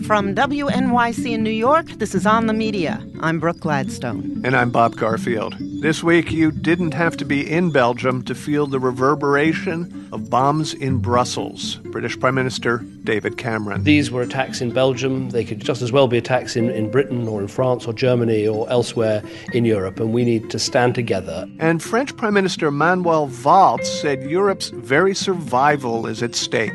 From WNYC in New York, this is On the Media. I'm Brooke Gladstone. And I'm Bob Garfield. This week, you didn't have to be in Belgium to feel the reverberation of bombs in Brussels. British Prime Minister David Cameron. These were attacks in Belgium. They could just as well be attacks in Britain or in France or Germany or elsewhere in Europe, and we need to stand together. And French Prime Minister Manuel Valls said Europe's very survival is at stake.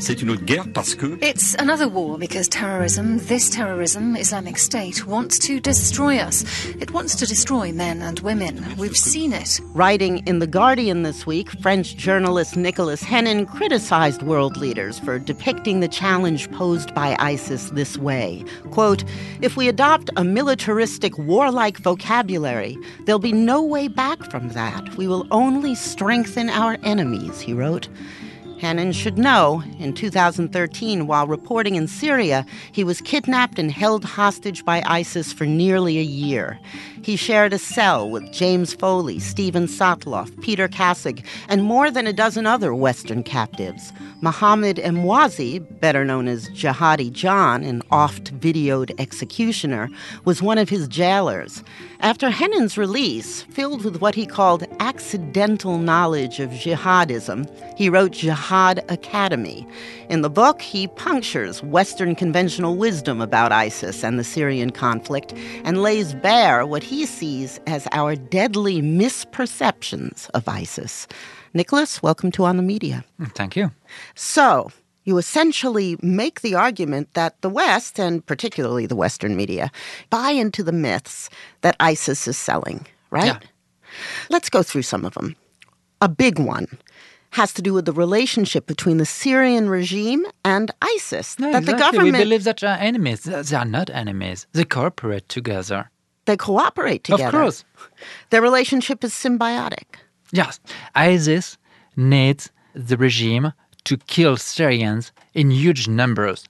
It's another war because this terrorism, Islamic State, wants to destroy us. It wants to destroy men and women. We've seen it. Writing in The Guardian this week, French journalist Nicolas Hennin criticized world leaders for depicting the challenge posed by ISIS this way. Quote, "If we adopt a militaristic, warlike vocabulary, there'll be no way back from that. We will only strengthen our enemies," he wrote. Hennin should know, in 2013, while reporting in Syria, he was kidnapped and held hostage by ISIS for nearly a year. He shared a cell with James Foley, Steven Sotloff, Peter Kassig, and more than a dozen other Western captives. Mohammed Emwazi, better known as Jihadi John, an oft-videoed executioner, was one of his jailers. After Hennin's release, filled with what he called accidental knowledge of jihadism, he wrote Jihad Academy. In the book, he punctures Western conventional wisdom about ISIS and the Syrian conflict and lays bare what he sees as our deadly misperceptions of ISIS. Nicholas, welcome to On the Media. Thank you. So, you essentially make the argument that the West, and particularly the Western media, buy into the myths that ISIS is selling, right? Yeah. Let's go through some of them. A big one has to do with the relationship between the Syrian regime and ISIS. No, that exactly. the government, We believe that they are enemies. They are not enemies. They cooperate together. they cooperate together. Of course. Their relationship is symbiotic. Yes. ISIS needs the regime to kill Syrians in huge numbers.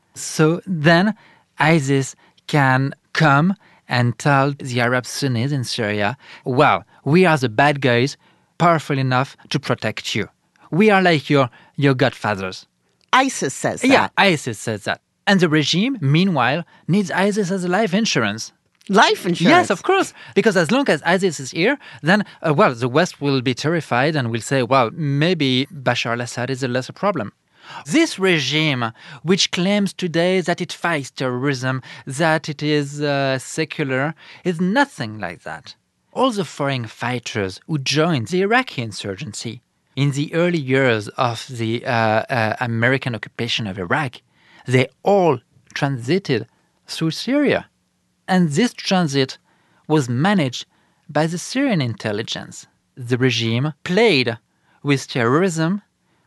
So then ISIS can come and tell the Arab Sunnis in Syria, well, we are the bad guys, powerful enough to protect you. We are like your godfathers. ISIS says that. Yeah, ISIS says that. And the regime, meanwhile, needs ISIS as a life insurance. Life insurance. Yes, of course. Because as long as ISIS is here, then, the West will be terrified and will say, well, maybe Bashar al-Assad is a lesser problem. This regime, which claims today that it fights terrorism, that it is secular, is nothing like that. All the foreign fighters who joined the Iraqi insurgency in the early years of the American occupation of Iraq, they all transited through Syria. And this transit was managed by the Syrian intelligence. The regime played with terrorism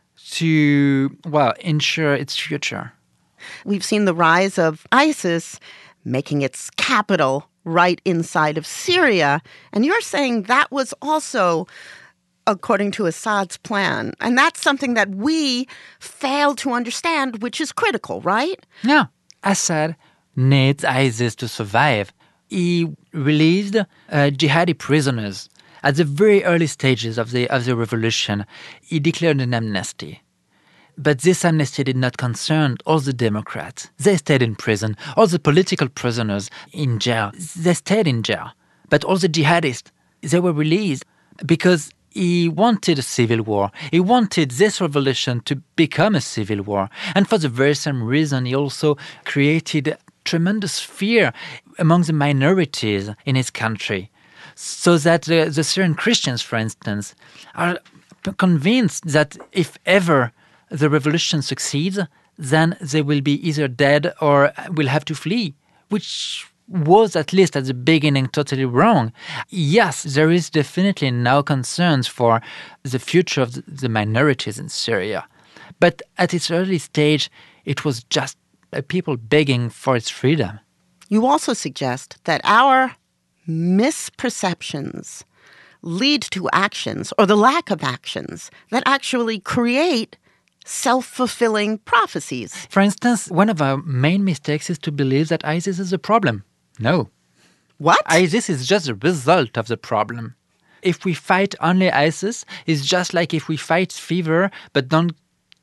to, ensure its future. We've seen the rise of ISIS making its capital right inside of Syria. And you're saying that was also according to Assad's plan. And that's something that we fail to understand, which is critical, right? No. Assad needs ISIS to survive. He released jihadi prisoners. At the very early stages of the revolution, he declared an amnesty. But this amnesty did not concern all the Democrats. They stayed in prison. All the political prisoners in jail, they stayed in jail. But all the jihadists, they were released because he wanted a civil war. He wanted this revolution to become a civil war. And for the very same reason, he also created tremendous fear among the minorities in his country. So that the Syrian Christians, for instance, are convinced that if ever the revolution succeeds, then they will be either dead or will have to flee, which was, at least at the beginning, totally wrong. Yes, there is definitely now concerns for the future of the minorities in Syria. But at its early stage, it was just people begging for its freedom. You also suggest that our misperceptions lead to actions, or the lack of actions, that actually create self-fulfilling prophecies. For instance, one of our main mistakes is to believe that ISIS is a problem. No. What? ISIS is just a result of the problem. If we fight only ISIS, it's just like if we fight fever but don't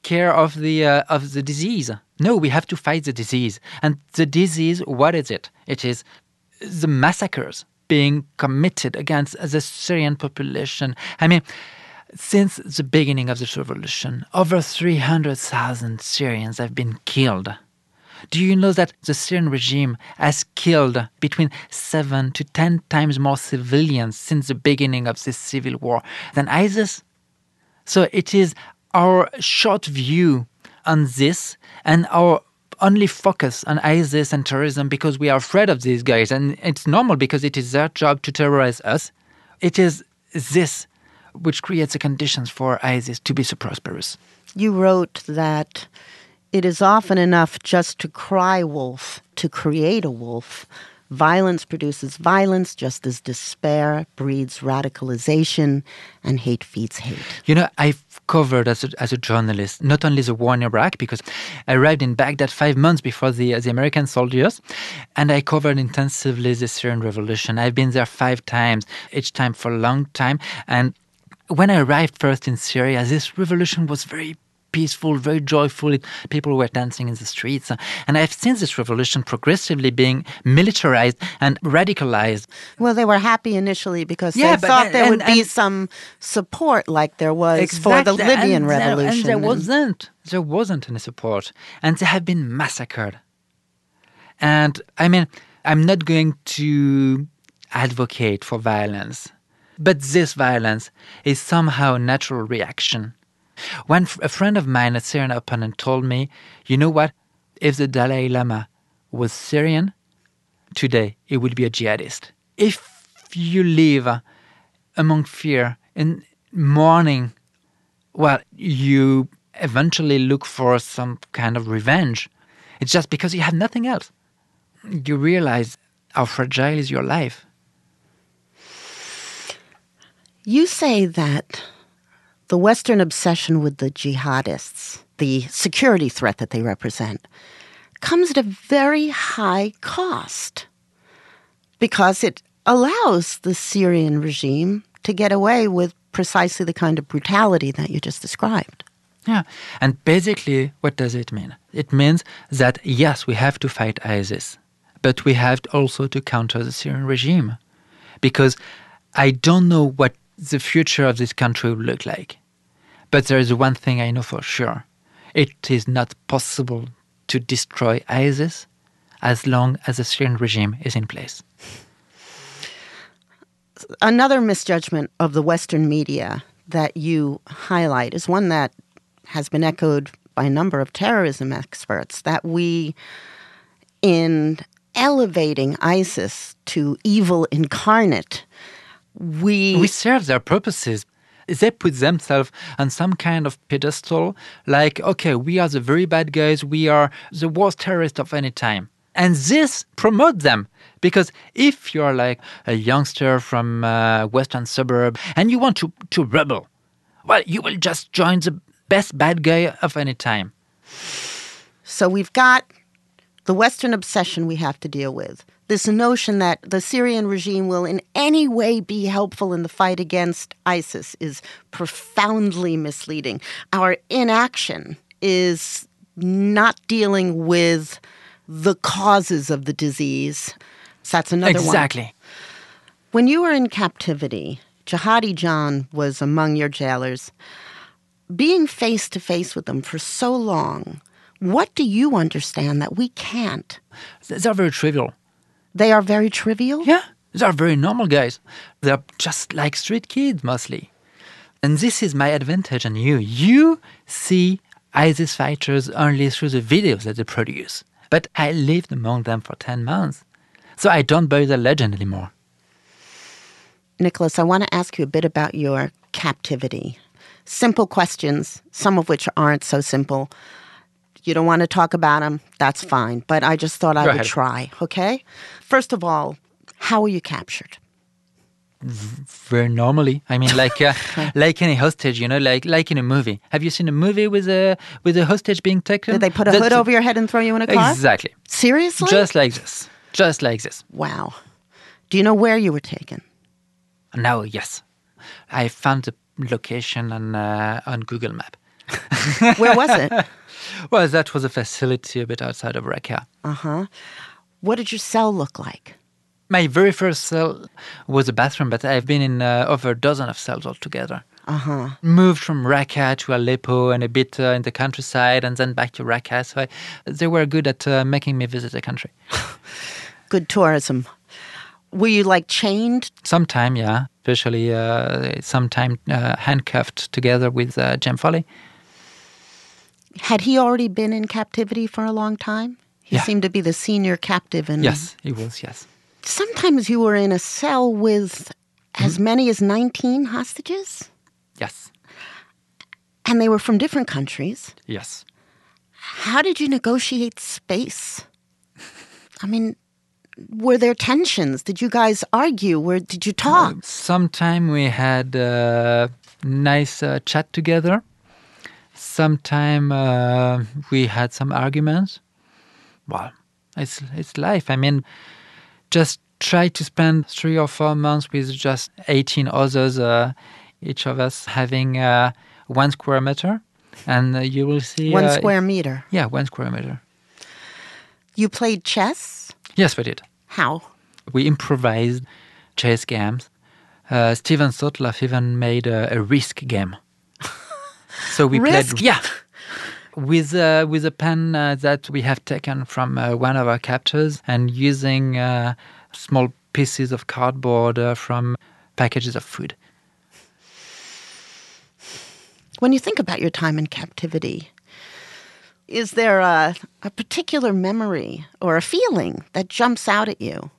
care of the disease. No, we have to fight the disease. And the disease, what is it? It is the massacres being committed against the Syrian population. I mean, since the beginning of this revolution, over 300,000 Syrians have been killed. Do you know that the Syrian regime has killed between 7 to 10 times more civilians since the beginning of this civil war than ISIS? So it is our short view on this and our only focus on ISIS and terrorism because we are afraid of these guys. And it's normal because it is their job to terrorize us. It is this which creates the conditions for ISIS to be so prosperous. You wrote that it is often enough just to cry wolf to create a wolf. Violence produces violence, just as despair breeds radicalization and hate feeds hate. You know, I've covered as a journalist not only the war in Iraq, because I arrived in Baghdad 5 months before the American soldiers, and I covered intensively the Syrian revolution. I've been there 5 times, each time for a long time. And when I arrived first in Syria, this revolution was very peaceful, very joyful. People were dancing in the streets. And I've seen this revolution progressively being militarized and radicalized. Well, they were happy initially because they thought there would be some support like there was for the Libyan revolution. And there wasn't any support. And they have been massacred. And I mean, I'm not going to advocate for violence, but this violence is somehow a natural reaction. A friend of mine, a Syrian opponent, told me, you know what? If the Dalai Lama was Syrian, today he would be a jihadist. If you live among fear and mourning, well, you eventually look for some kind of revenge. It's just because you have nothing else. You realize how fragile is your life. You say that the Western obsession with the jihadists, the security threat that they represent, comes at a very high cost because it allows the Syrian regime to get away with precisely the kind of brutality that you just described. Yeah, and basically, what does it mean? It means that, yes, we have to fight ISIS, but we have also to counter the Syrian regime. Because I don't know what the future of this country will look like. But there is one thing I know for sure. It is not possible to destroy ISIS as long as the Syrian regime is in place. Another misjudgment of the Western media that you highlight is one that has been echoed by a number of terrorism experts, that we, in elevating ISIS to evil incarnate, we serve their purposes. They put themselves on some kind of pedestal, like, okay, we are the very bad guys, we are the worst terrorists of any time. And this promotes them, because if you're like a youngster from a western suburb and you want to rebel, well, you will just join the best bad guy of any time. So we've got the Western obsession we have to deal with. This notion that the Syrian regime will in any way be helpful in the fight against ISIS is profoundly misleading. Our inaction is not dealing with the causes of the disease. So that's another one. Exactly. When you were in captivity, Jihadi John was among your jailers. Being face-to-face with them for so long, what do you understand that we can't? They're very trivial. They are very trivial? Yeah, they're very normal guys. They're just like street kids, mostly. And this is my advantage on you. You see ISIS fighters only through the videos that they produce. But I lived among them for 10 months. So I don't buy the legend anymore. Nicholas, I want to ask you a bit about your captivity. Simple questions, some of which aren't so simple. You don't want to talk about them, that's fine. But I just thought I would try, okay? First of all, how were you captured? Very normally. I mean, like any hostage, you know, like in a movie. Have you seen a movie with a hostage being taken? Did they put a hood over your head and throw you in a car? Exactly. Seriously? Just like this. Just like this. Wow. Do you know where you were taken? Now, yes. I found the location on Google Map. Where was it? Well, that was a facility a bit outside of Raqqa. Uh-huh. What did your cell look like? My very first cell was a bathroom, but I've been in over a dozen of cells altogether. Uh-huh. Moved from Raqqa to Aleppo and a bit in the countryside and then back to Raqqa. So they were good at making me visit the country. Good tourism. Were you chained? Sometime, yeah. Especially sometime handcuffed together with Jem Foley. Had he already been in captivity for a long time? He seemed to be the senior captive. Yes, he was, yes. Sometimes you were in a cell with as many as 19 hostages? Yes. And they were from different countries? Yes. How did you negotiate space? I mean, were there tensions? Did you guys argue? Did you talk? Sometime we had a nice chat together. Sometime we had some arguments. Well, it's life. I mean, just try to spend 3 or 4 months with just 18 others, each of us having 1 square meter, and you will see... 1 square meter? Yeah, 1 square meter. You played chess? Yes, we did. How? We improvised chess games. Steven Sotloff even made a Risk game. So we Risk? played... Yeah. With a pen that we have taken from one of our captors and using small pieces of cardboard from packages of food. When you think about your time in captivity, is there a particular memory or a feeling that jumps out at you?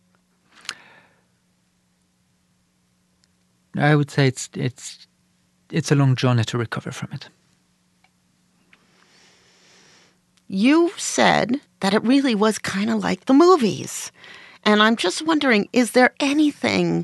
I would say it's a long journey to recover from it. You said that it really was kind of like the movies. And I'm just wondering, is there anything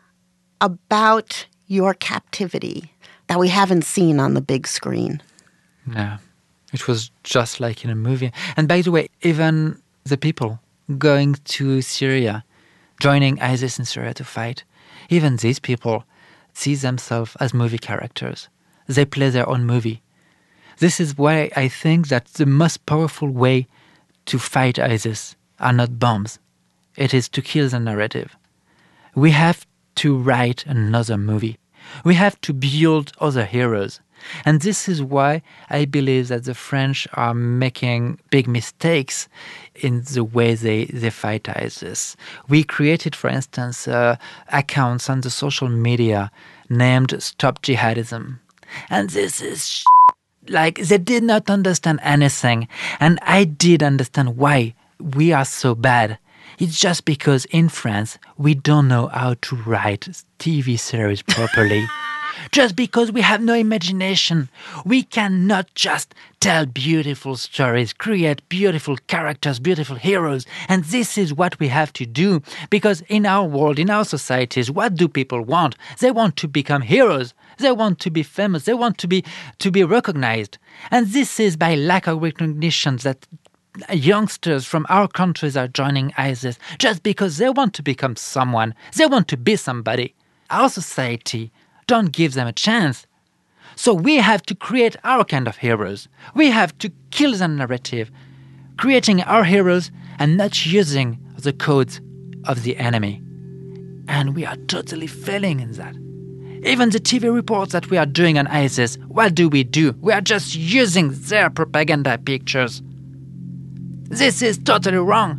about your captivity that we haven't seen on the big screen? No, it was just like in a movie. And by the way, even the people going to Syria, joining ISIS in Syria to fight, even these people see themselves as movie characters. They play their own movie. This is why I think that the most powerful way to fight ISIS are not bombs. It is to kill the narrative. We have to write another movie. We have to build other heroes. And this is why I believe that the French are making big mistakes in the way they fight ISIS. We created, for instance, accounts on the social media named Stop Jihadism. And this is they did not understand anything. And I did understand why we are so bad. It's just because in France, we don't know how to write TV series properly. Just because we have no imagination. We cannot just tell beautiful stories, create beautiful characters, beautiful heroes. And this is what we have to do. Because in our world, in our societies, what do people want? They want to become heroes. They want to be famous. They want to be recognized. And this is by lack of recognition that youngsters from our countries are joining ISIS just because they want to become someone. They want to be somebody. Our society don't give them a chance. So we have to create our kind of heroes. We have to kill the narrative, creating our heroes and not using the codes of the enemy. And we are totally failing in that. Even the TV reports that we are doing on ISIS, what do? We are just using their propaganda pictures. This is totally wrong.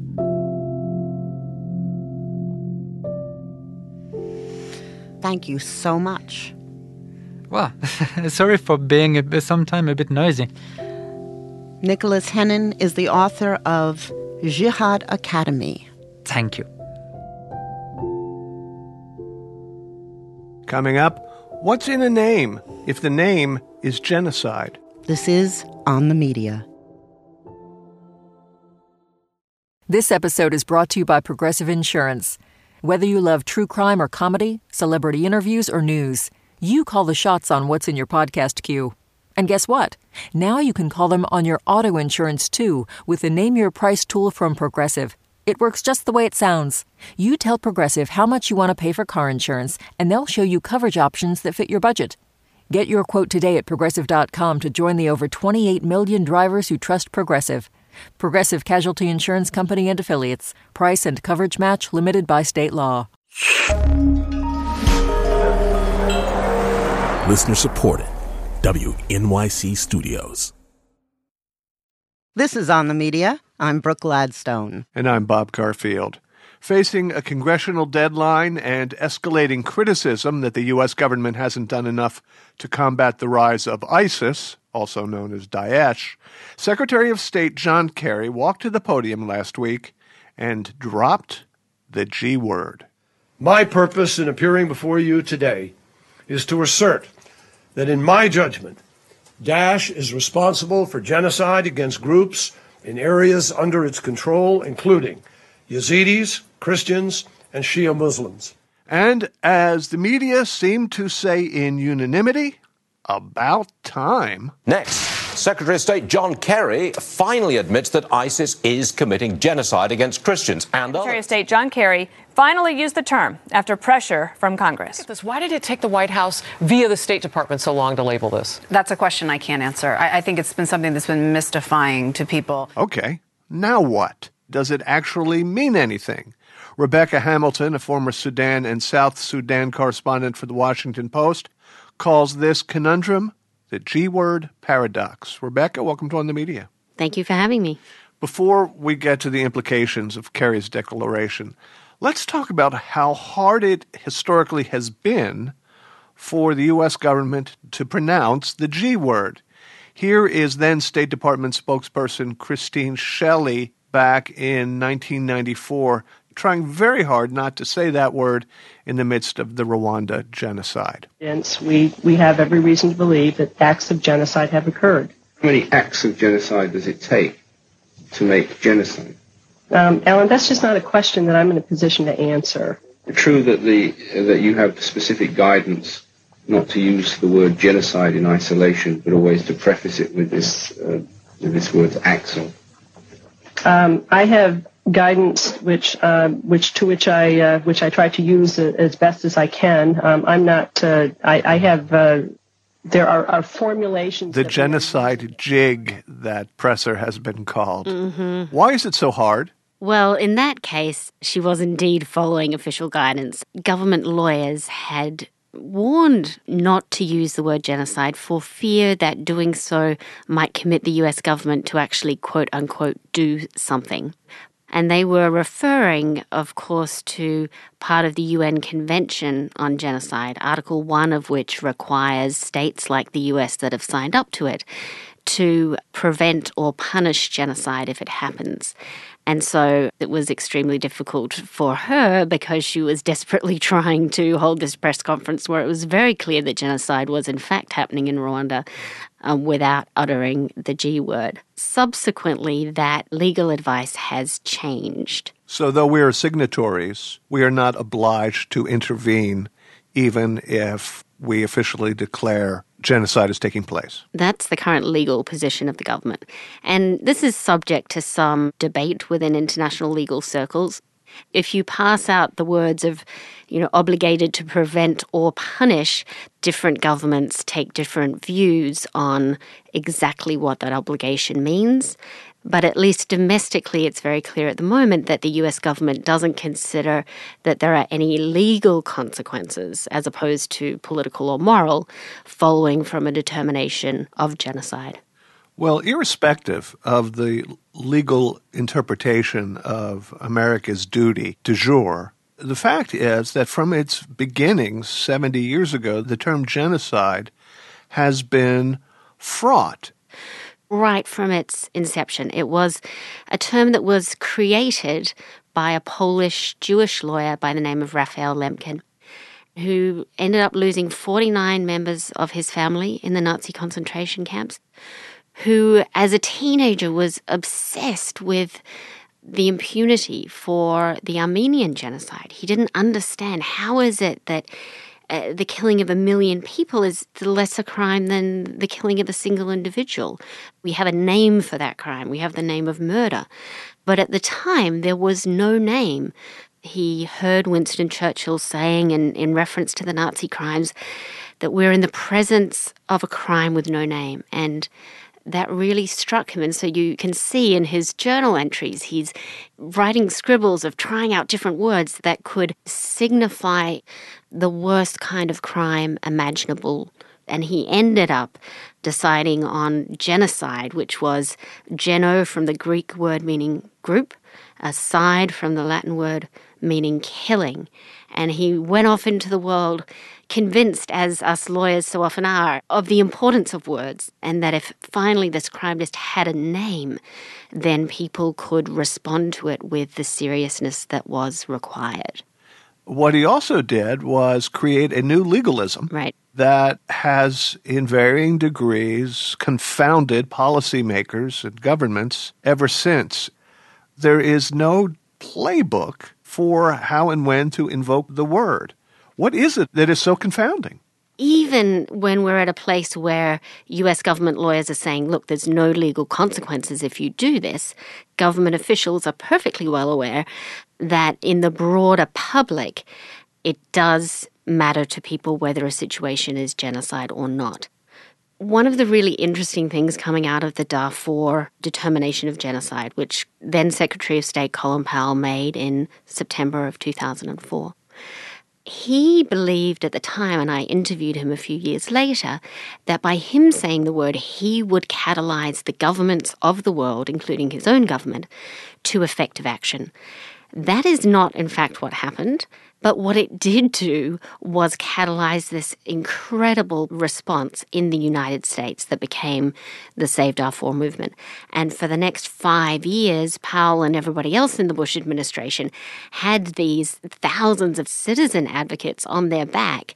Thank you so much. Well, sorry for being sometimes a bit noisy. Nicholas Hennin is the author of Jihad Academy. Thank you. Coming up, what's in a name if the name is genocide? This is On the Media. This episode is brought to you by Progressive Insurance. Whether you love true crime or comedy, celebrity interviews or news, you call the shots on what's in your podcast queue. And guess what? Now you can call them on your auto insurance too with the Name Your Price tool from Progressive. It works just the way it sounds. You tell Progressive how much you want to pay for car insurance, and they'll show you coverage options that fit your budget. Get your quote today at Progressive.com to join the over 28 million drivers who trust Progressive. Progressive Casualty Insurance Company and Affiliates. Price and coverage match limited by state law. Listener supported. WNYC Studios. This is On the Media. I'm Brooke Gladstone. And I'm Bob Garfield. Facing a congressional deadline and escalating criticism that the U.S. government hasn't done enough to combat the rise of ISIS, also known as Daesh, Secretary of State John Kerry walked to the podium last week and dropped the G word. My purpose in appearing before you today is to assert that in my judgment, Daesh is responsible for genocide against groups in areas under its control, including Yazidis, Christians, and Shia Muslims. And as the media seemed to say in unanimity, about time. Next, Secretary of State John Kerry finally admits that ISIS is committing genocide against Christians and others. Secretary of State John Kerry finally used the term after pressure from Congress. Why did it take the White House via the State Department so long to label this? That's a question I can't answer. I think it's been something that's been mystifying to people. Okay, now what? Does it actually mean anything? Rebecca Hamilton, a former Sudan and South Sudan correspondent for The Washington Post, calls this conundrum the G-word paradox. Rebecca, welcome to On the Media. Thank you for having me. Before we get to the implications of Kerry's declaration, let's talk about how hard it historically has been for the U.S. government to pronounce the G-word. Here is then State Department spokesperson Christine Shelley back in 1994, trying very hard not to say that word in the midst of the Rwanda genocide. We have every reason to believe that acts of genocide have occurred. How many acts of genocide does it take to make genocide? Alan, that's just not a question that I'm in a position to answer. True that that you have specific guidance not to use the word genocide in isolation, but always to preface it with this word acts of. I have guidance which I try to use as best as I can. I'm not. I have. There are formulations. The genocide jig that presser has been called. Mm-hmm. Why is it so hard? Well, in that case, she was indeed following official guidance. Government lawyers had warned not to use the word genocide for fear that doing so might commit the US government to actually, quote-unquote, do something. And they were referring, of course, to part of the UN Convention on Genocide, Article 1 of which requires states like the US that have signed up to it to prevent or punish genocide if it happens. And so it was extremely difficult for her because she was desperately trying to hold this press conference where it was very clear that genocide was in fact happening in Rwanda without uttering the G word. Subsequently, that legal advice has changed. So though we are signatories, we are not obliged to intervene even if we officially declare genocide is taking place. That's the current legal position of the government. And this is subject to some debate within international legal circles. If you pass out the words of, obligated to prevent or punish, different governments take different views on exactly what that obligation means. But at least domestically, it's very clear at the moment that the US government doesn't consider that there are any legal consequences, as opposed to political or moral, following from a determination of genocide. Well, irrespective of the legal interpretation of America's duty du jour, the fact is that from its beginnings 70 years ago, the term genocide has been fraught. Right from its inception. It was a term that was created by a Polish Jewish lawyer by the name of Raphael Lemkin, who ended up losing 49 members of his family in the Nazi concentration camps, who as a teenager was obsessed with the impunity for the Armenian genocide. He didn't understand how is it that the killing of 1 million people is the lesser crime than the killing of a single individual. We have a name for that crime. We have the name of murder. But at the time, there was no name. He heard Winston Churchill saying, in reference to the Nazi crimes, that we're in the presence of a crime with no name. And that really struck him. And so you can see in his journal entries, he's writing scribbles of trying out different words that could signify the worst kind of crime imaginable. And he ended up deciding on genocide, which was geno from the Greek word meaning group, side from the Latin word meaning killing. And he went off into the world convinced, as us lawyers so often are, of the importance of words, and that if finally this crime just had a name, then people could respond to it with the seriousness that was required. What he also did was create a new legalism that has, in varying degrees, confounded policymakers and governments ever since. There is no playbook for how and when to invoke the word. What is it that is so confounding? Even when we're at a place where US government lawyers are saying, look, there's no legal consequences if you do this, government officials are perfectly well aware that in the broader public, it does matter to people whether a situation is genocide or not. One of the really interesting things coming out of the Darfur determination of genocide, which then Secretary of State Colin Powell made in September of 2004, he believed at the time, and I interviewed him a few years later, that by him saying the word, he would catalyze the governments of the world, including his own government, to effective action. That is not, in fact, what happened. But what it did do was catalyze this incredible response in the United States that became the Save Darfur movement. And for the next 5 years, Powell and everybody else in the Bush administration had these thousands of citizen advocates on their back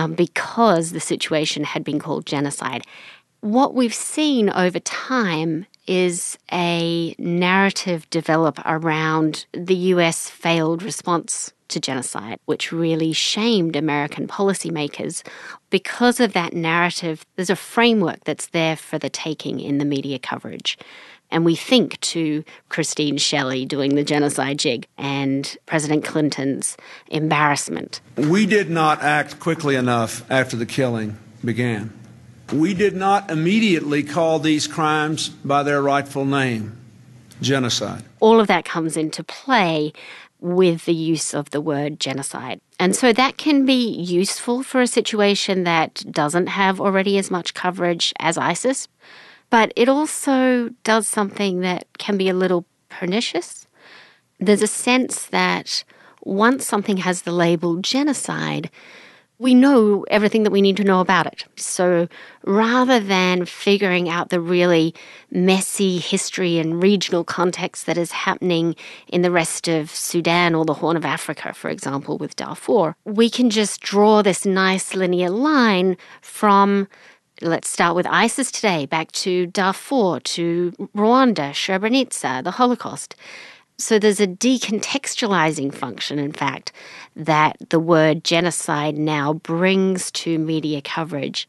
because the situation had been called genocide. What we've seen over time is a narrative develop around the US failed response to genocide, which really shamed American policymakers. Because of that narrative, there's a framework that's there for the taking in the media coverage. And we think to Christine Shelley doing the genocide jig and President Clinton's embarrassment. We did not act quickly enough after the killing began. We did not immediately call these crimes by their rightful name, genocide. All of that comes into play with the use of the word genocide. And so that can be useful for a situation that doesn't have already as much coverage as ISIS, but it also does something that can be a little pernicious. There's a sense that once something has the label genocide, we know everything that we need to know about it. So rather than figuring out the really messy history and regional context that is happening in the rest of Sudan or the Horn of Africa, for example, with Darfur, we can just draw this nice linear line from, let's start with ISIS today, back to Darfur, to Rwanda, Srebrenica, the Holocaust. So there's a decontextualizing function, in fact, that the word genocide now brings to media coverage.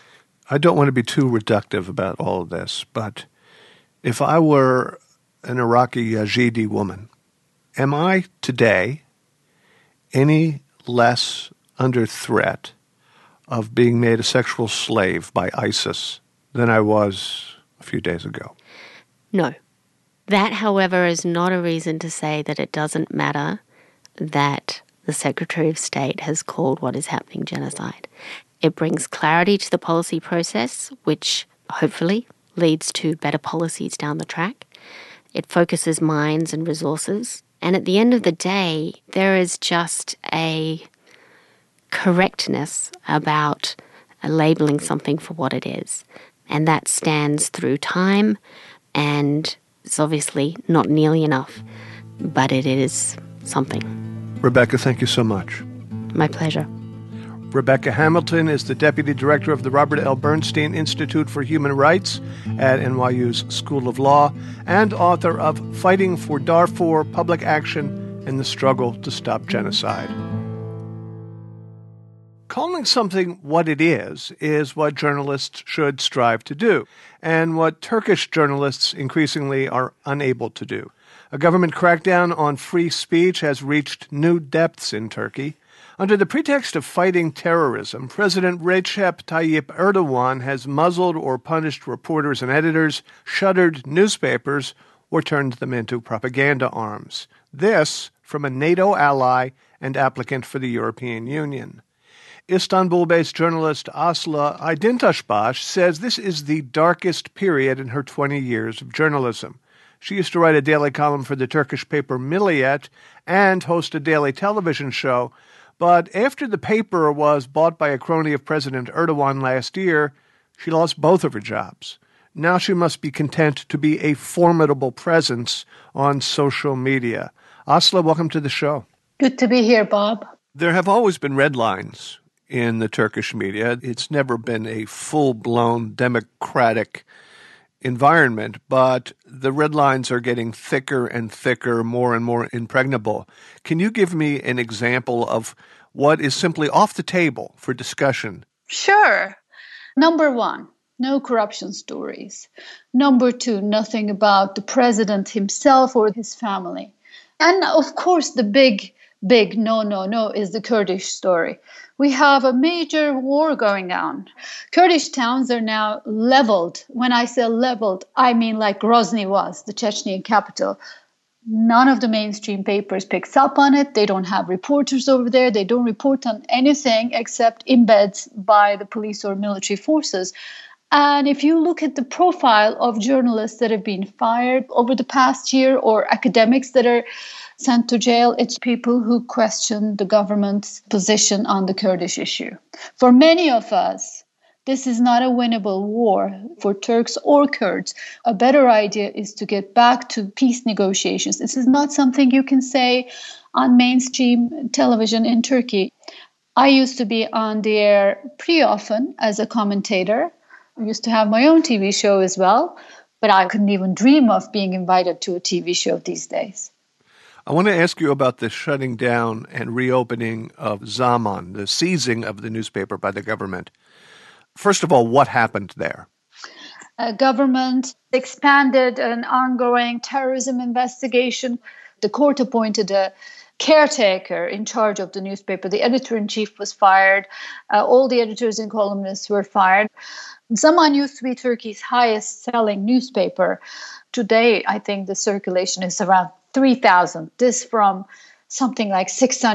I don't want to be too reductive about all of this, but if I were an Iraqi Yazidi woman, am I today any less under threat of being made a sexual slave by ISIS than I was a few days ago? No. That, however, is not a reason to say that it doesn't matter that the Secretary of State has called what is happening genocide. It brings clarity to the policy process, which hopefully leads to better policies down the track. It focuses minds and resources. And at the end of the day, there is just a correctness about labeling something for what it is. And that stands through time, and it's obviously not nearly enough, but it is something. Rebecca, thank you so much. My pleasure. Rebecca Hamilton is the Deputy Director of the Robert L. Bernstein Institute for Human Rights at NYU's School of Law and author of Fighting for Darfur, Public Action in the Struggle to Stop Genocide. Calling something what it is what journalists should strive to do, and what Turkish journalists increasingly are unable to do. A government crackdown on free speech has reached new depths in Turkey. Under the pretext of fighting terrorism, President Recep Tayyip Erdogan has muzzled or punished reporters and editors, shuttered newspapers, or turned them into propaganda arms. This from a NATO ally and applicant for the European Union. Istanbul-based journalist Aslı Aydıntaşbaş says this is the darkest period in her 20 years of journalism. She used to write a daily column for the Turkish paper Milliyet and host a daily television show, but after the paper was bought by a crony of President Erdogan last year, she lost both of her jobs. Now she must be content to be a formidable presence on social media. Aslı, welcome to the show. Good to be here, Bob. There have always been red lines in the Turkish media. It's never been a full-blown democratic environment, but the red lines are getting thicker and thicker, more and more impregnable. Can you give me an example of what is simply off the table for discussion? Sure. Number one, no corruption stories. Number two, nothing about the president himself or his family. And of course, the big no is the Kurdish story. We have a major war going on. Kurdish towns are now leveled. When I say leveled, I mean like Grozny was, the Chechnyan capital. None of the mainstream papers picks up on it. They don't have reporters over there. They don't report on anything except embeds by the police or military forces. And if you look at the profile of journalists that have been fired over the past year or academics that are sent to jail, it's people who question the government's position on the Kurdish issue. For many of us, this is not a winnable war for Turks or Kurds. A better idea is to get back to peace negotiations. This is not something you can say on mainstream television in Turkey. I used to be on the air pretty often as a commentator. I used to have my own TV show as well, but I couldn't even dream of being invited to a TV show these days. I want to ask you about the shutting down and reopening of Zaman, the seizing of the newspaper by the government. First of all, what happened there? Government expanded an ongoing terrorism investigation. The court appointed a caretaker in charge of the newspaper. The editor-in-chief was fired. All the editors and columnists were fired. Zaman used to be Turkey's highest-selling newspaper. Today, I think the circulation is around 3,000. This from something like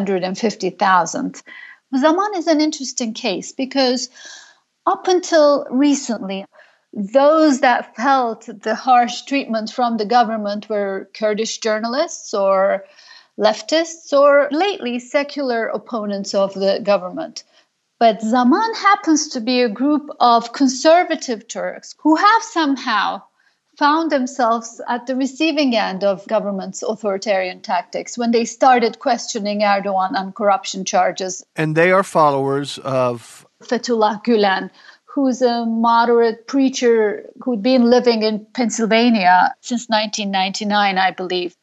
650,000. Zaman is an interesting case because up until recently, those that felt the harsh treatment from the government were Kurdish journalists or leftists or lately secular opponents of the government. But Zaman happens to be a group of conservative Turks who have somehow found themselves at the receiving end of government's authoritarian tactics when they started questioning Erdogan on corruption charges. And they are followers of Fethullah Gülen, who's a moderate preacher who'd been living in Pennsylvania since 1999, I believe.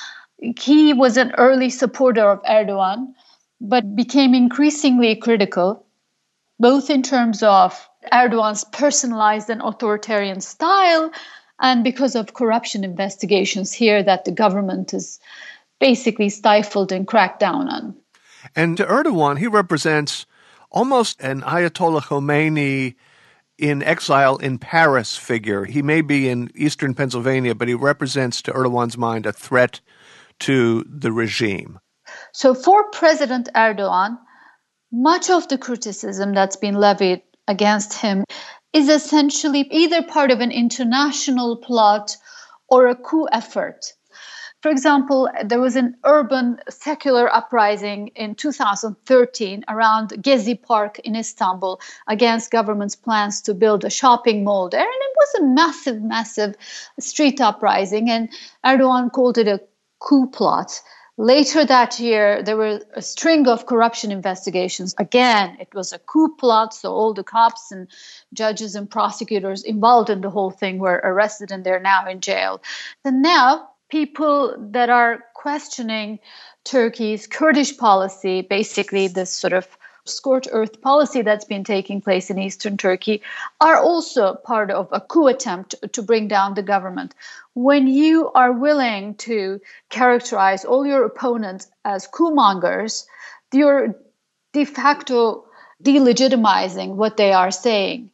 He was an early supporter of Erdogan, but became increasingly critical, both in terms of Erdogan's personalized and authoritarian style, and because of corruption investigations here that the government has basically stifled and cracked down on. And to Erdogan, he represents almost an Ayatollah Khomeini in exile in Paris figure. He may be in eastern Pennsylvania, but he represents, to Erdogan's mind, a threat to the regime. So for President Erdogan, much of the criticism that's been levied against him is essentially either part of an international plot or a coup effort. For example, there was an urban secular uprising in 2013 around Gezi Park in Istanbul against government's plans to build a shopping mall there. And it was a massive street uprising, and Erdogan called it a coup plot. Later that year, there were a string of corruption investigations. Again, it was a coup plot, so all the cops and judges and prosecutors involved in the whole thing were arrested and they're now in jail. And now, people that are questioning Turkey's Kurdish policy, basically this sort of scorched earth policy that's been taking place in eastern Turkey, are also part of a coup attempt to bring down the government. When you are willing to characterize all your opponents as coup mongers, you're de facto delegitimizing what they are saying.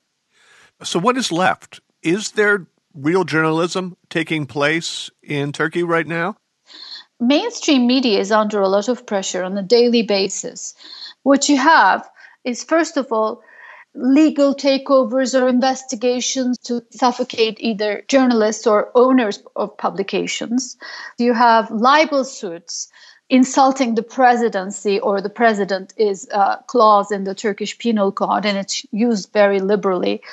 So what is left? Is there real journalism taking place in Turkey right now? Mainstream media is under a lot of pressure on a daily basis. What you have is, first of all, legal takeovers or investigations to suffocate either journalists or owners of publications. You have libel suits insulting the presidency or the president is a clause in the Turkish Penal Code, and it's used very liberally.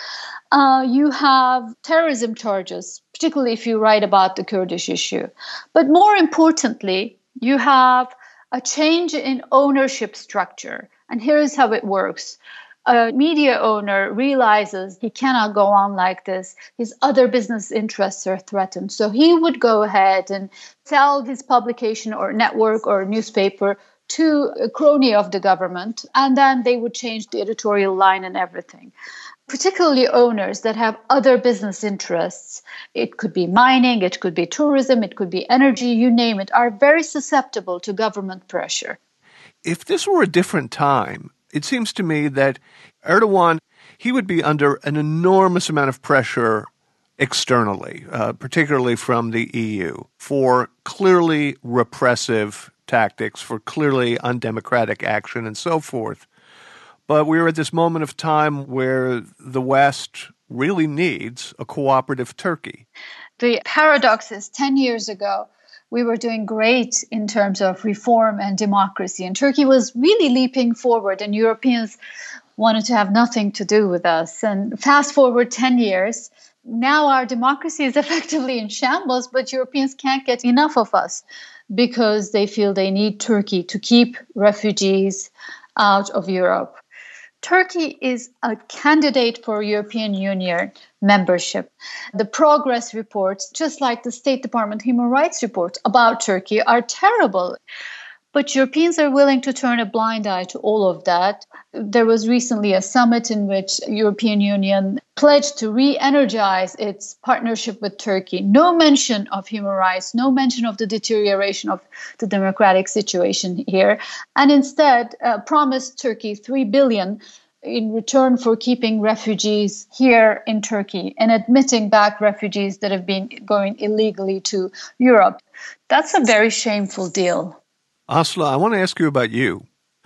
You have terrorism charges, particularly if you write about the Kurdish issue. But more importantly, you have a change in ownership structure. And here is how it works. A media owner realizes he cannot go on like this. His other business interests are threatened. So he would go ahead and sell his publication or network or newspaper to a crony of the government, and then they would change the editorial line and everything. Particularly owners that have other business interests, it could be mining, it could be tourism, it could be energy, you name it, are very susceptible to government pressure. If this were a different time, it seems to me that Erdogan, he would be under an enormous amount of pressure externally, particularly from the EU, for clearly repressive tactics, for clearly undemocratic action and so forth. But we're at this moment of time where the West really needs a cooperative Turkey. The paradox is 10 years ago, we were doing great in terms of reform and democracy. And Turkey was really leaping forward, and Europeans wanted to have nothing to do with us. And fast forward 10 years, now our democracy is effectively in shambles, but Europeans can't get enough of us because they feel they need Turkey to keep refugees out of Europe. Turkey is a candidate for European Union membership. The progress reports, just like the State Department human rights report about Turkey, are terrible. But Europeans are willing to turn a blind eye to all of that. There was recently a summit in which the European Union pledged to re-energize its partnership with Turkey. No mention of human rights, no mention of the deterioration of the democratic situation here, and instead promised Turkey $3 billion in return for keeping refugees here in Turkey and admitting back refugees that have been going illegally to Europe. That's a very shameful deal. Aslı, I want to ask you about you.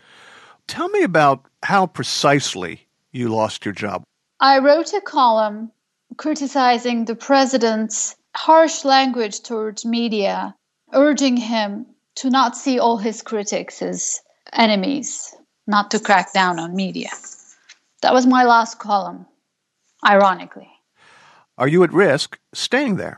Tell me about how precisely you lost your job. I wrote a column criticizing the president's harsh language towards media, urging him to not see all his critics as enemies, not to crack down on media. That was my last column, ironically. Are you at risk staying there?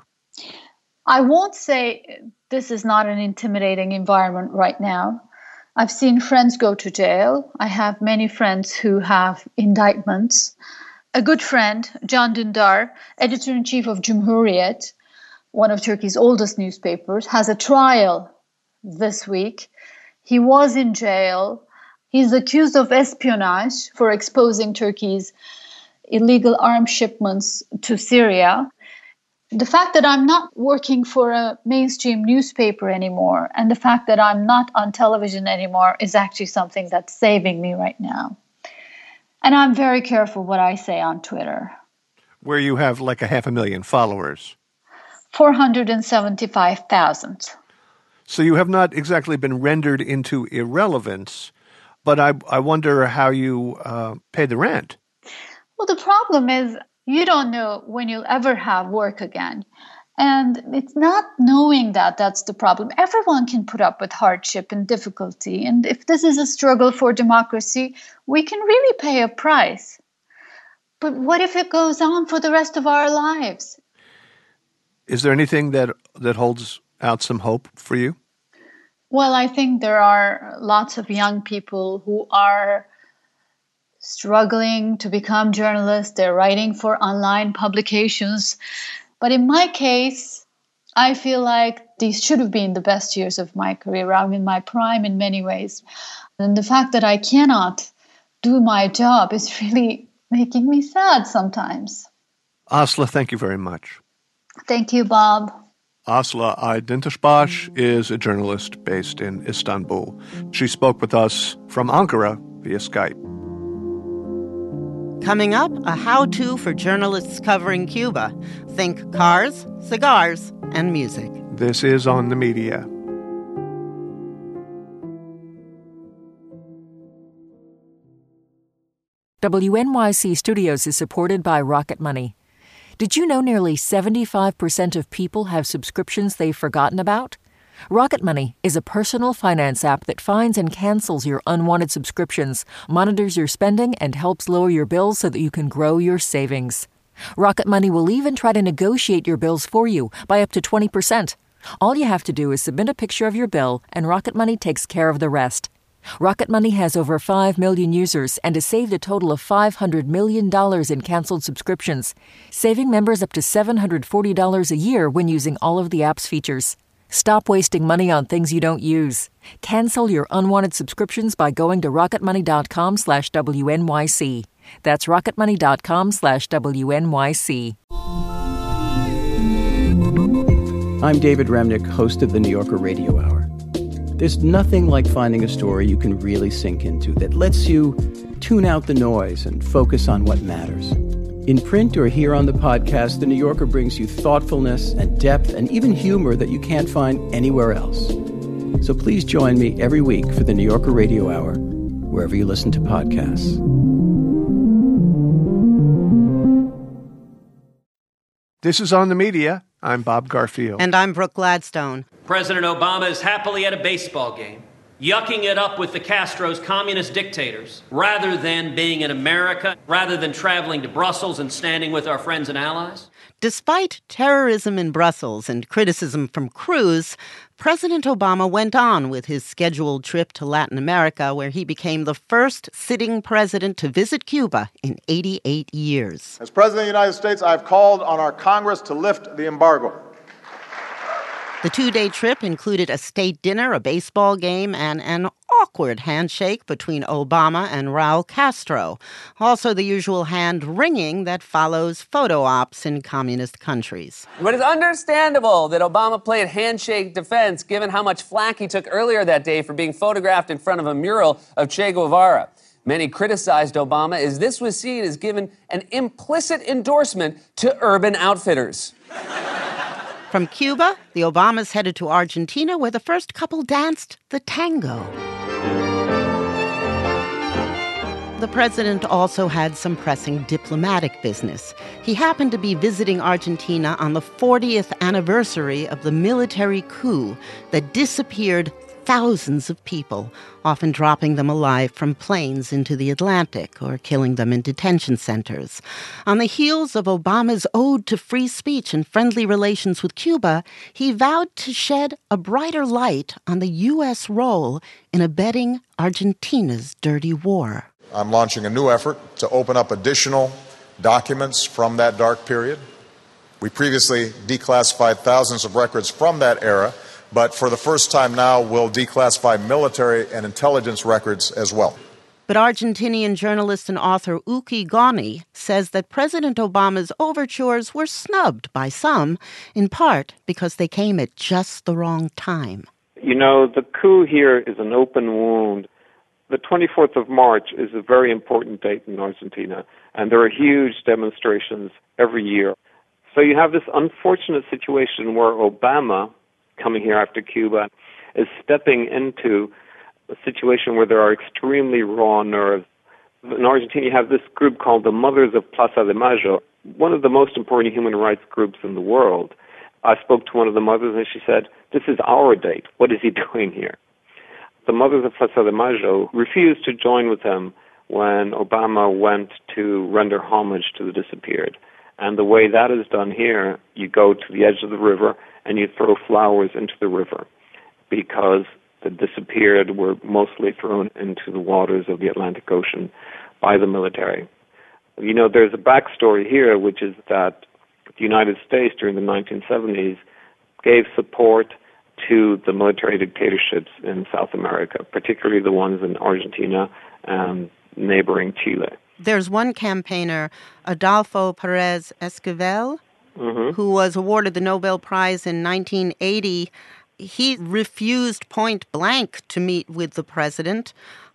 I won't say this is not an intimidating environment right now. I've seen friends go to jail. I have many friends who have indictments. A good friend, Can Dündar, editor-in-chief of Cumhuriyet, one of Turkey's oldest newspapers, has a trial this week. He was in jail. He's accused of espionage for exposing Turkey's illegal arms shipments to Syria. The fact that I'm not working for a mainstream newspaper anymore and the fact that I'm not on television anymore is actually something that's saving me right now. And I'm very careful what I say on Twitter. Where you have like 500,000 followers. 475,000. So you have not exactly been rendered into irrelevance, but I wonder how you pay the rent. Well, the problem is you don't know when you'll ever have work again. And it's not knowing that that's the problem. Everyone can put up with hardship and difficulty. And if this is a struggle for democracy, we can really pay a price. But what if it goes on for the rest of our lives? Is there anything that holds out some hope for you? Well, I think there are lots of young people who are struggling to become journalists. They're writing for online publications. But in my case, I feel like these should have been the best years of my career. I'm in my prime in many ways. And the fact that I cannot do my job is really making me sad sometimes. Aslı, thank you very much. Thank you, Bob. Aslı Aydıntaşbaş is a journalist based in Istanbul. She spoke with us from Ankara via Skype. Coming up, a how-to for journalists covering Cuba. Think cars, cigars, and music. This is On the Media. WNYC Studios is supported by Rocket Money. Did you know nearly 75% of people have subscriptions they've forgotten about? Rocket Money is a personal finance app that finds and cancels your unwanted subscriptions, monitors your spending, and helps lower your bills so that you can grow your savings. Rocket Money will even try to negotiate your bills for you by up to 20%. All you have to do is submit a picture of your bill, and Rocket Money takes care of the rest. Rocket Money has over 5 million users and has saved a total of $500 million in canceled subscriptions, saving members up to $740 a year when using all of the app's features. Stop wasting money on things you don't use. Cancel your unwanted subscriptions by going to rocketmoney.com/WNYC. That's rocketmoney.com/WNYC. I'm David Remnick, host of the New Yorker Radio Hour. There's nothing like finding a story you can really sink into that lets you tune out the noise and focus on what matters. In print or here on the podcast, The New Yorker brings you thoughtfulness and depth and even humor that you can't find anywhere else. So please join me every week for The New Yorker Radio Hour, wherever you listen to podcasts. This is On the Media. I'm Bob Garfield. And I'm Brooke Gladstone. President Obama is happily at a baseball game, yucking it up with the Castro's communist dictators, rather than being in America, rather than traveling to Brussels and standing with our friends and allies. Despite terrorism in Brussels and criticism from Cruz, President Obama went on with his scheduled trip to Latin America, where he became the first sitting president to visit Cuba in 88 years. As President of the United States, I've called on our Congress to lift the embargo. The two-day trip included a state dinner, a baseball game, and an awkward handshake between Obama and Raul Castro. Also the usual hand-wringing that follows photo ops in communist countries. But it's understandable that Obama played handshake defense given how much flack he took earlier that day for being photographed in front of a mural of Che Guevara. Many criticized Obama as this was seen as giving an implicit endorsement to Urban Outfitters. From Cuba, the Obamas headed to Argentina, where the first couple danced the tango. The president also had some pressing diplomatic business. He happened to be visiting Argentina on the 40th anniversary of the military coup that disappeared thousands of people, often dropping them alive from planes into the Atlantic or killing them in detention centers. On the heels of Obama's ode to free speech and friendly relations with Cuba, he vowed to shed a brighter light on the U.S. role in abetting Argentina's dirty war. I'm launching a new effort to open up additional documents from that dark period. We previously declassified thousands of records from that era, but for the first time now, we'll declassify military and intelligence records as well. But Argentinian journalist and author Uki Goni says that President Obama's overtures were snubbed by some, in part because they came at just the wrong time. You know, the coup here is an open wound. The 24th of March is a very important date in Argentina, and there are huge demonstrations every year. So you have this unfortunate situation where Obama, coming here after Cuba, is stepping into a situation where there are extremely raw nerves. In Argentina, you have this group called the Mothers of Plaza de Mayo, one of the most important human rights groups in the world. I spoke to one of the mothers, and she said, "This is our date. What is he doing here?" The Mothers of Plaza de Mayo refused to join with him when Obama went to render homage to the disappeared. And the way that is done here, you go to the edge of the river and you throw flowers into the river, because the disappeared were mostly thrown into the waters of the Atlantic Ocean by the military. You know, there's a backstory here, which is that the United States during the 1970s gave support to the military dictatorships in South America, particularly the ones in Argentina and neighboring Chile. There's one campaigner, Adolfo Pérez Esquivel, who was awarded the Nobel Prize in 1980. He refused point blank to meet with the president.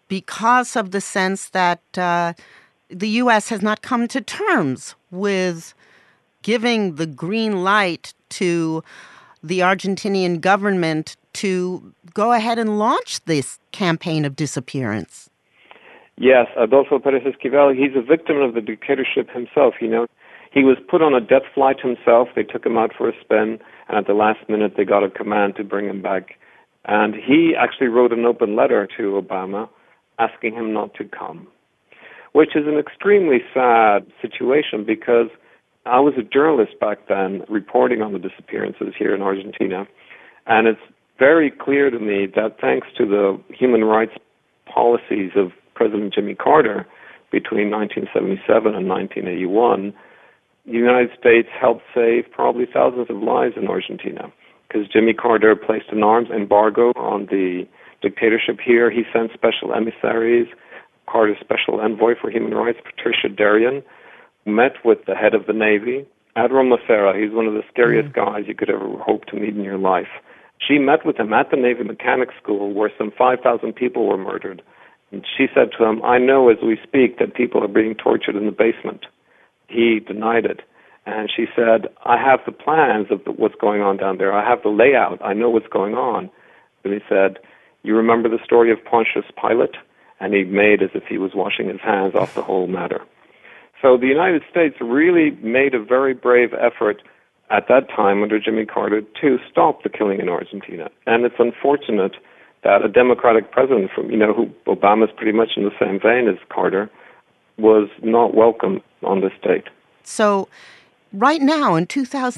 because of the sense that the U.S. has not come to terms with giving the green light to the Argentinian government to go ahead and launch this campaign of disappearance. Yes, Adolfo Pérez Esquivel, he's a victim of the dictatorship himself, you know. He was put on a death flight himself. They took him out for a spin, and at the last minute they got a command to bring him back. And he actually wrote an open letter to Obama asking him not to come, which is an extremely sad situation because I was a journalist back then reporting on the disappearances here in Argentina, and it's very clear to me that thanks to the human rights policies of President Jimmy Carter between 1977 and 1981, the United States helped save probably thousands of lives in Argentina because Jimmy Carter placed an arms embargo on the dictatorship here. He sent special emissaries. Carter's special envoy for human rights, Patricia Darien, met with the head of the Navy, Admiral Massera. He's one of the scariest guys you could ever hope to meet in your life. She met with him at the Navy Mechanics School where some 5,000 people were murdered. And she said to him, I know as we speak that people are being tortured in the basement. He denied it. And she said, I have the plans of what's going on down there. I have the layout. I know what's going on. And he said, you remember the story of Pontius Pilate? And he made as if he was washing his hands off the whole matter. So the United States really made a very brave effort at that time under Jimmy Carter to stop the killing in Argentina. And it's unfortunate that a Democratic president from, who Obama's pretty much in the same vein as Carter, was not welcome on this date. So right now in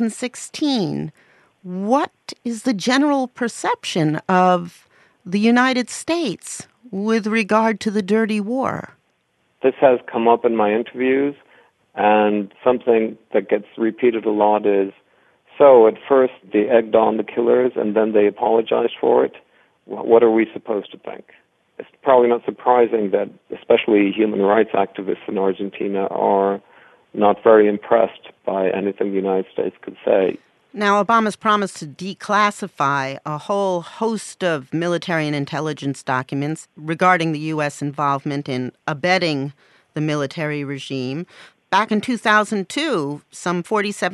2016, what is the general perception of the United States with regard to the dirty war? This has come up in my interviews, and something that gets repeated a lot is, so at first they egged on the killers and then they apologized for it. What are we supposed to think? It's probably not surprising that especially human rights activists in Argentina are not very impressed by anything the United States could say. Now, Obama's promised to declassify a whole host of military and intelligence documents regarding the U.S. involvement in abetting the military regime. Back in 2002, some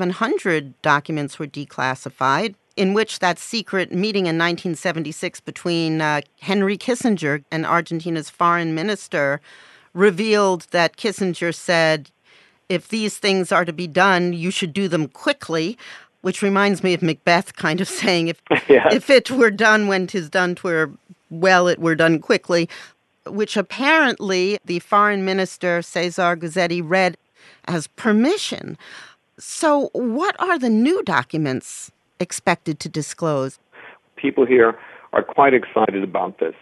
4,700 documents were declassified, in which that secret meeting in 1976 between Henry Kissinger and Argentina's foreign minister revealed that Kissinger said, if these things are to be done, you should do them quickly, which reminds me of Macbeth kind of saying, if it were done when 'tis done, 'twere well, it were done quickly, which apparently the foreign minister, Cesar Guzzetti, read as permission. So what are the new documents expected to disclose? People here are quite excited about this.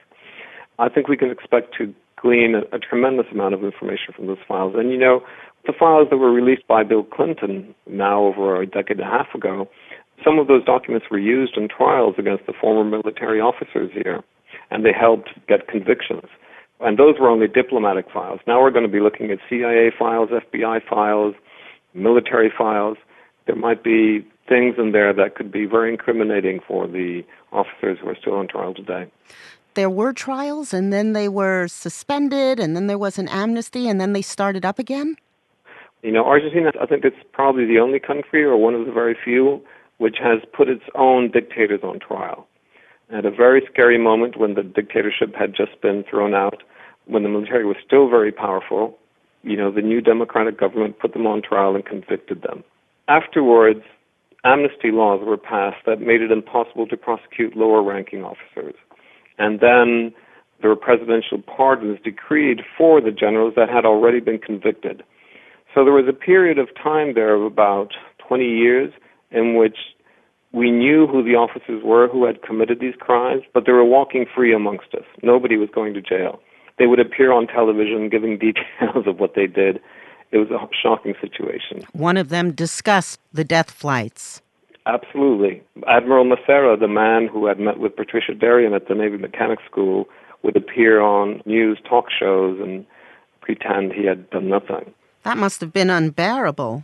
I think we can expect to glean a tremendous amount of information from those files. And, the files that were released by Bill Clinton now over a decade and a half ago, some of those documents were used in trials against the former military officers here, and they helped get convictions. And those were only diplomatic files. Now we're going to be looking at CIA files, FBI files, military files. There might be things in there that could be very incriminating for the officers who are still on trial today. There were trials, and then they were suspended, and then there was an amnesty, and then they started up again? Argentina, I think it's probably the only country or one of the very few which has put its own dictators on trial. At a very scary moment when the dictatorship had just been thrown out, when the military was still very powerful, the new democratic government put them on trial and convicted them. Afterwards, amnesty laws were passed that made it impossible to prosecute lower-ranking officers. And then there were presidential pardons decreed for the generals that had already been convicted. So there was a period of time there of about 20 years in which we knew who the officers were who had committed these crimes, but they were walking free amongst us. Nobody was going to jail. They would appear on television giving details of what they did. It was a shocking situation. One of them discussed the death flights. Absolutely. Admiral Massera, the man who had met with Patricia Darien at the Navy Mechanics School, would appear on news talk shows and pretend he had done nothing. That must have been unbearable.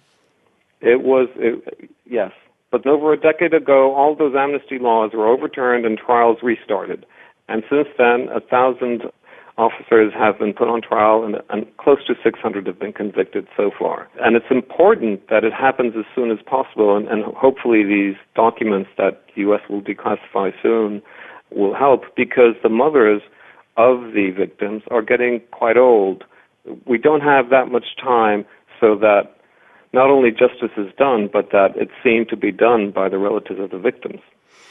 Yes. But over a decade ago, all those amnesty laws were overturned and trials restarted. And since then, 1,000 officers have been put on trial, and close to 600 have been convicted so far. And it's important that it happens as soon as possible, and hopefully these documents that the U.S. will declassify soon will help, because the mothers of the victims are getting quite old. We don't have that much time so that not only justice is done, but that it's seen to be done by the relatives of the victims.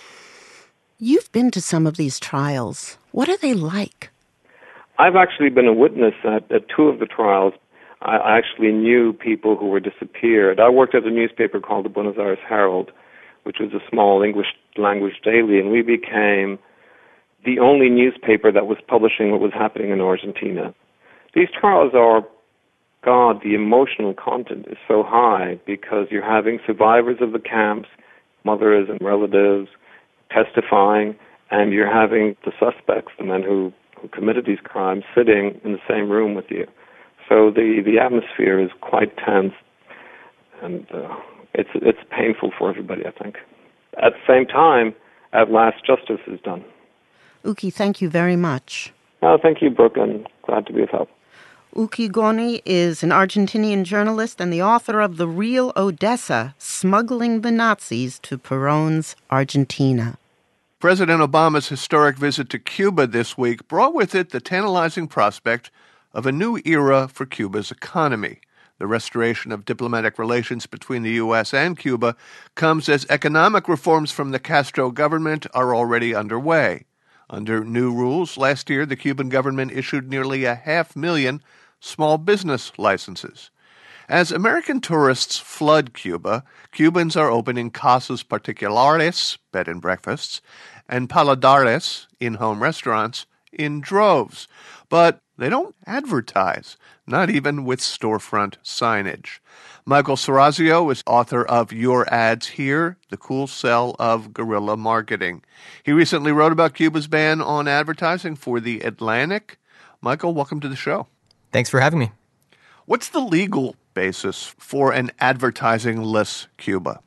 You've been to some of these trials. What are they like? I've actually been a witness at two of the trials. I actually knew people who were disappeared. I worked at a newspaper called the Buenos Aires Herald, which was a small English language daily, and we became the only newspaper that was publishing what was happening in Argentina. These trials are, God, the emotional content is so high because you're having survivors of the camps, mothers and relatives, testifying, and you're having the suspects, the men who committed these crimes, sitting in the same room with you. So the atmosphere is quite tense, and it's painful for everybody, I think. At the same time, at last, justice is done. Uki, thank you very much. Thank you, Brooke, and glad to be of help. Uki Goni is an Argentinian journalist and the author of The Real Odessa, Smuggling the Nazis to Perón's Argentina. President Obama's historic visit to Cuba this week brought with it the tantalizing prospect of a new era for Cuba's economy. The restoration of diplomatic relations between the U.S. and Cuba comes as economic reforms from the Castro government are already underway. Under new rules, last year the Cuban government issued nearly 500,000 small business licenses. As American tourists flood Cuba, Cubans are opening casas particulares, bed and breakfasts, and paladares, in-home restaurants, in droves. But they don't advertise, not even with storefront signage. Michael Serrazio is author of Your Ads Here, The Cool Sell of Guerrilla Marketing. He recently wrote about Cuba's ban on advertising for The Atlantic. Michael, welcome to the show. Thanks for having me. What's the legal basis for an advertising-less Cuba?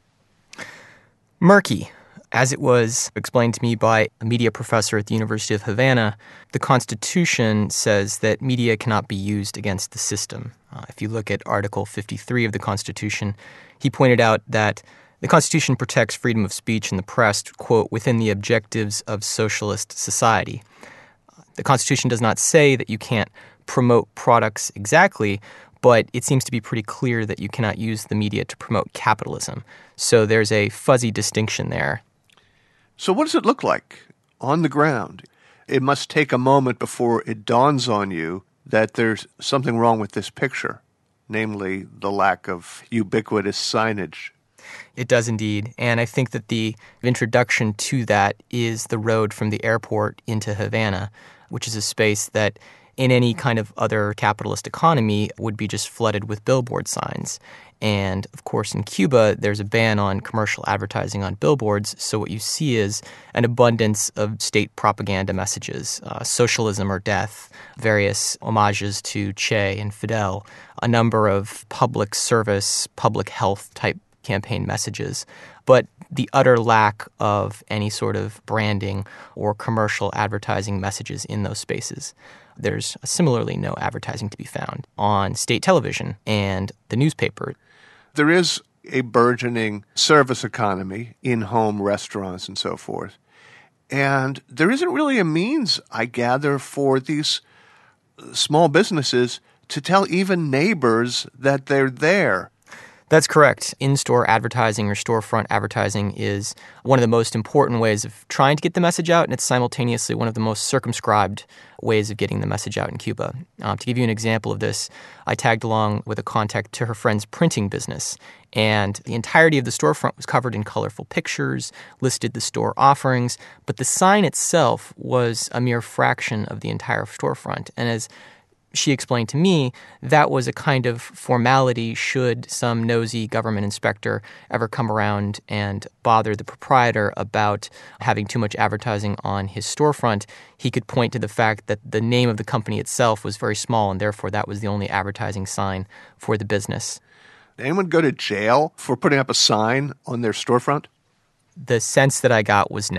Murky. As it was explained to me by a media professor at the University of Havana, the Constitution says that media cannot be used against the system. If you look at Article 53 of the Constitution, he pointed out that the Constitution protects freedom of speech in the press, quote, within the objectives of socialist society. The Constitution does not say that you can't promote products exactly, but it seems to be pretty clear that you cannot use the media to promote capitalism. So there's a fuzzy distinction there. So what does it look like on the ground? It must take a moment before it dawns on you that there's something wrong with this picture, namely the lack of ubiquitous signage. It does indeed, and I think that the introduction to that is the road from the airport into Havana, which is a space that in any kind of other capitalist economy would be just flooded with billboard signs. And, of course, in Cuba, there's a ban on commercial advertising on billboards, so what you see is an abundance of state propaganda messages, socialism or death, various homages to Che and Fidel, a number of public service, public health type campaign messages. But the utter lack of any sort of branding or commercial advertising messages in those spaces. There's similarly no advertising to be found on state television and the newspaper. There is a burgeoning service economy, in-home restaurants and so forth. And there isn't really a means, I gather, for these small businesses to tell even neighbors that they're there. That's correct. In-store advertising or storefront advertising is one of the most important ways of trying to get the message out, and it's simultaneously one of the most circumscribed ways of getting the message out in Cuba. To give you an example of this, I tagged along with a contact to her friend's printing business, and the entirety of the storefront was covered in colorful pictures, listed the store offerings, but the sign itself was a mere fraction of the entire storefront. And as she explained to me, that was a kind of formality should some nosy government inspector ever come around and bother the proprietor about having too much advertising on his storefront. He could point to the fact that the name of the company itself was very small, and therefore that was the only advertising sign for the business. Did anyone go to jail for putting up a sign on their storefront? The sense that I got was no.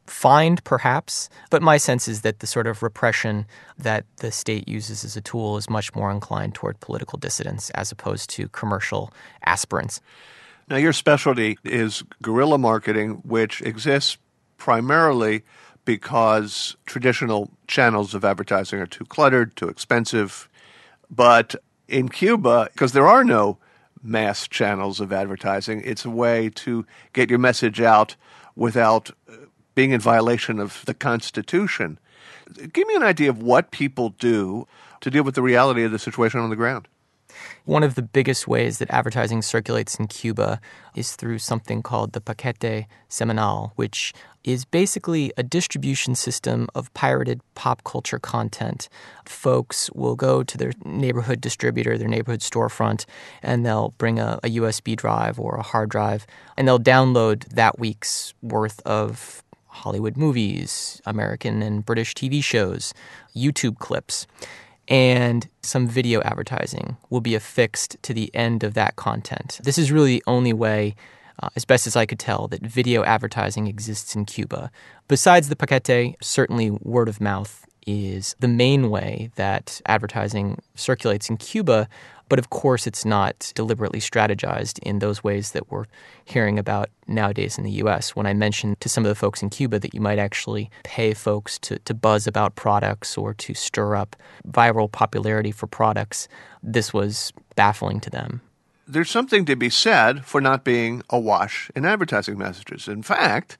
fined, perhaps, but my sense is that the sort of repression that the state uses as a tool is much more inclined toward political dissidents as opposed to commercial aspirants. Now, your specialty is guerrilla marketing, which exists primarily because traditional channels of advertising are too cluttered, too expensive. But in Cuba, because there are no mass channels of advertising, it's a way to get your message out without being in violation of the Constitution. Give me an idea of what people do to deal with the reality of the situation on the ground. One of the biggest ways that advertising circulates in Cuba is through something called the Paquete Semanal, which is basically a distribution system of pirated pop culture content. Folks will go to their neighborhood distributor, their neighborhood storefront, and they'll bring a USB drive or a hard drive, and they'll download that week's worth of Hollywood movies, American and British TV shows, YouTube clips. And some video advertising will be affixed to the end of that content. This is really the only way, as best as I could tell, that video advertising exists in Cuba. Besides the paquete, certainly word of mouth is the main way that advertising circulates in Cuba, but of course it's not deliberately strategized in those ways that we're hearing about nowadays in the U.S. When I mentioned to some of the folks in Cuba that you might actually pay folks to buzz about products or to stir up viral popularity for products, this was baffling to them. There's something to be said for not being awash in advertising messages. In fact,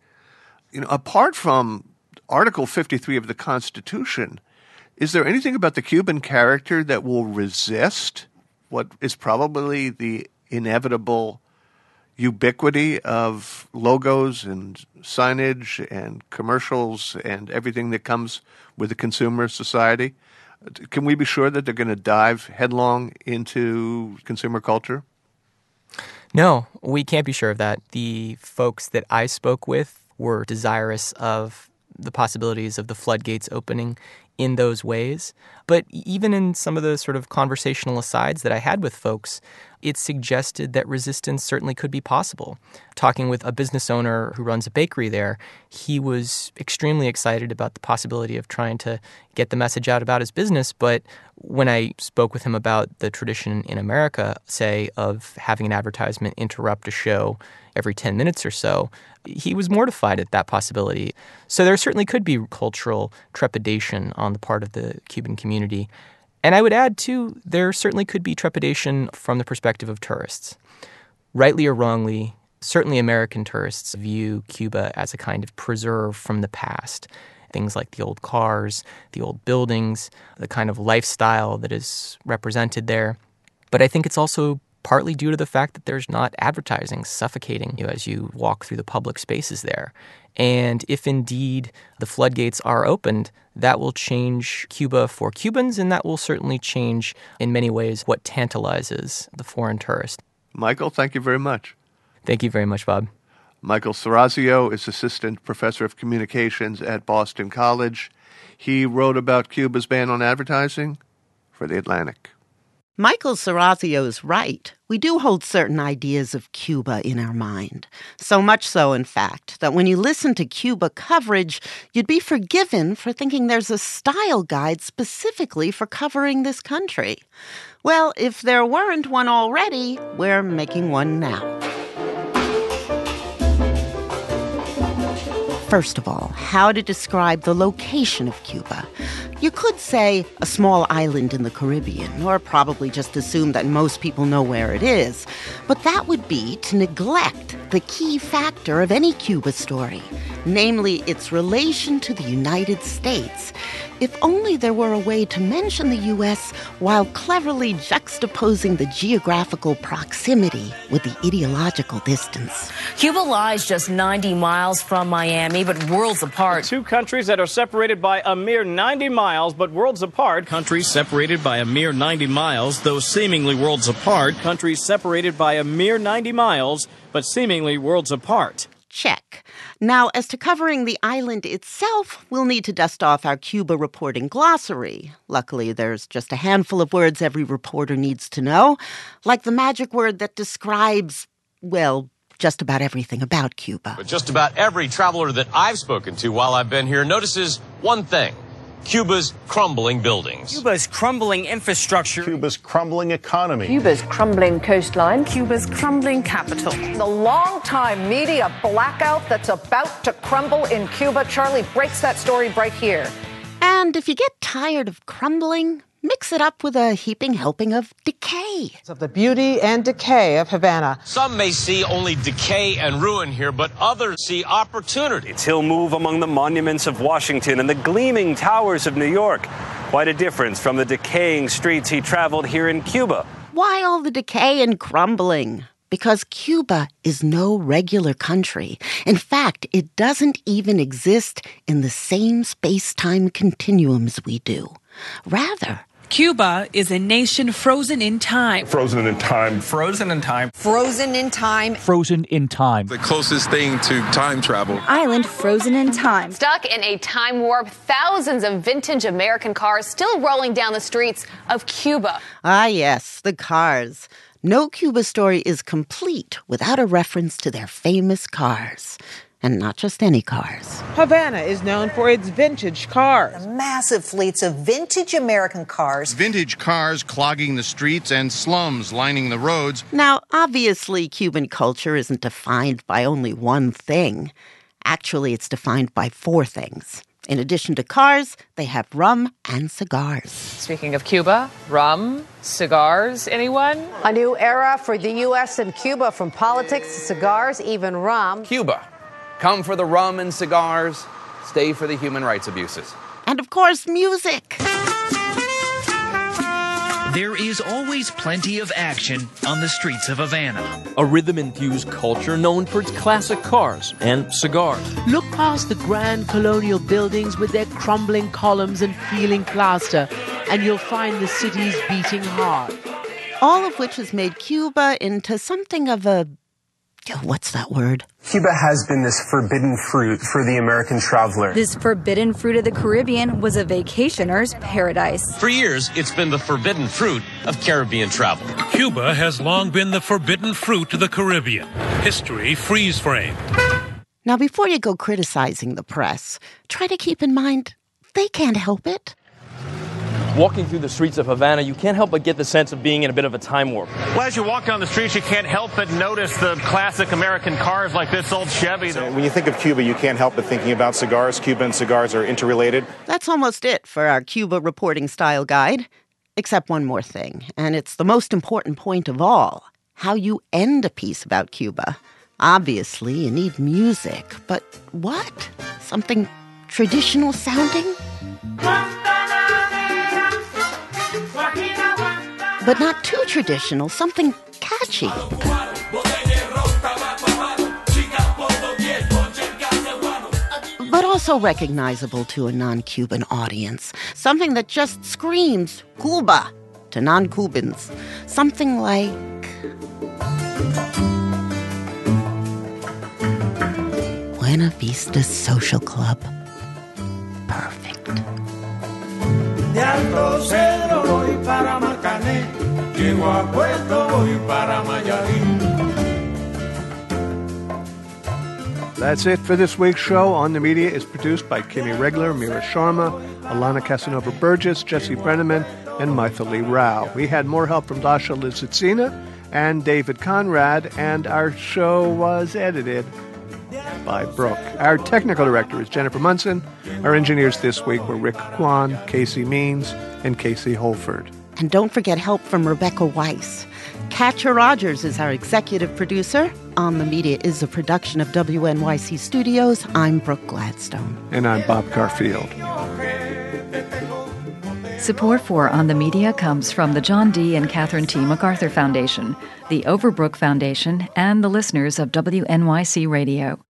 apart from Article 53 of the Constitution, is there anything about the Cuban character that will resist what is probably the inevitable ubiquity of logos and signage and commercials and everything that comes with a consumer society? Can we be sure that they're going to dive headlong into consumer culture? No, we can't be sure of that. The folks that I spoke with were desirous of the possibilities of the floodgates opening in those ways. But even in some of the sort of conversational asides that I had with folks, it suggested that resistance certainly could be possible. Talking with a business owner who runs a bakery there, he was extremely excited about the possibility of trying to get the message out about his business. But when I spoke with him about the tradition in America, say, of having an advertisement interrupt a show every 10 minutes or so, he was mortified at that possibility. So there certainly could be cultural trepidation on the part of the Cuban community. And I would add, too, there certainly could be trepidation from the perspective of tourists. Rightly or wrongly, certainly American tourists view Cuba as a kind of preserve from the past. Things like the old cars, the old buildings, the kind of lifestyle that is represented there. But I think it's also partly due to the fact that there's not advertising suffocating you as you walk through the public spaces there. And if indeed the floodgates are opened, that will change Cuba for Cubans, and that will certainly change in many ways what tantalizes the foreign tourist. Michael, thank you very much. Thank you very much, Bob. Michael Serrazio is Assistant Professor of Communications at Boston College. He wrote about Cuba's ban on advertising for The Atlantic. Michael Serrazio is right. We do hold certain ideas of Cuba in our mind. So much so, in fact, that when you listen to Cuba coverage, you'd be forgiven for thinking there's a style guide specifically for covering this country. Well, if there weren't one already, we're making one now. First of all, how to describe the location of Cuba. You could say a small island in the Caribbean, or probably just assume that most people know where it is. But that would be to neglect the key factor of any Cuba story, namely its relation to the United States. If only there were a way to mention the U.S. while cleverly juxtaposing the geographical proximity with the ideological distance. Cuba lies just 90 miles from Miami, but worlds apart. Two countries that are separated by a mere 90 miles, but worlds apart. Countries separated by a mere 90 miles, though seemingly worlds apart. Countries separated by a mere 90 miles, but seemingly worlds apart. Check. Now, as to covering the island itself, we'll need to dust off our Cuba reporting glossary. Luckily, there's just a handful of words every reporter needs to know, like the magic word that describes, well, just about everything about Cuba. But just about every traveler that I've spoken to while I've been here notices one thing: Cuba's crumbling buildings. Cuba's crumbling infrastructure. Cuba's crumbling economy. Cuba's crumbling coastline. Cuba's crumbling capital. The long-time media blackout that's about to crumble in Cuba. Charlie breaks that story right here. And if you get tired of crumbling, mix it up with a heaping helping of decay. Of the beauty and decay of Havana. Some may see only decay and ruin here, but others see opportunity. He'll move among the monuments of Washington and the gleaming towers of New York. Quite a difference from the decaying streets he traveled here in Cuba. Why all the decay and crumbling? Because Cuba is no regular country. In fact, it doesn't even exist in the same space-time continuum as we do. Rather, Cuba is a nation frozen in time. Frozen in time. Frozen in time. Frozen in time. Frozen in time. The closest thing to time travel. Island frozen in time. Stuck in a time warp, thousands of vintage American cars still rolling down the streets of Cuba. Ah, yes, the cars. No Cuba story is complete without a reference to their famous cars. And not just any cars. Havana is known for its vintage cars. Massive fleets of vintage American cars. Vintage cars clogging the streets and slums lining the roads. Now, obviously, Cuban culture isn't defined by only one thing. Actually, it's defined by four things. In addition to cars, they have rum and cigars. Speaking of Cuba, rum, cigars, anyone? A new era for the U.S. and Cuba, from politics to cigars, even rum. Cuba. Come for the rum and cigars, stay for the human rights abuses. And of course, music. There is always plenty of action on the streets of Havana. A rhythm-infused culture known for its classic cars and cigars. Look past the grand colonial buildings with their crumbling columns and peeling plaster, and you'll find the city's beating heart. All of which has made Cuba into something of a... what's that word? Cuba has been this forbidden fruit for the American traveler. This forbidden fruit of the Caribbean was a vacationer's paradise. For years, it's been the forbidden fruit of Caribbean travel. Cuba has long been the forbidden fruit of the Caribbean. History freeze-framed. Now, before you go criticizing the press, try to keep in mind they can't help it. Walking through the streets of Havana, you can't help but get the sense of being in a bit of a time warp. Well, as you walk down the streets, you can't help but notice the classic American cars like this old Chevy. When you think of Cuba, you can't help but thinking about cigars. Cuba and cigars are interrelated. That's almost it for our Cuba reporting style guide. Except one more thing, and it's the most important point of all. How you end a piece about Cuba. Obviously, you need music, but what? Something traditional sounding? But not too traditional, something catchy. But also recognizable to a non-Cuban audience. Something that just screams Cuba to non-Cubans. Something like... Buena Vista Social Club. Perfect. De Alto Cedro voy para Marcané, llego a Puerto voy para Mayarín. That's it for this week's show. On the Media is produced by Kimmy Regler, Mira Sharma, Alana Casanova-Burgess, Jesse Brenneman, and Maithili Rao. We had more help from Dasha Lizitsina and David Conrad, and our show was edited by Brooke. Our technical director is Jennifer Munson. Our engineers this week were Rick Kwan, Casey Means, and Casey Holford. And don't forget help from Rebecca Weiss. Katja Rogers is our executive producer. On the Media is a production of WNYC Studios. I'm Brooke Gladstone. And I'm Bob Garfield. Support for On the Media comes from the John D. and Catherine T. MacArthur Foundation, the Overbrook Foundation, and the listeners of WNYC Radio.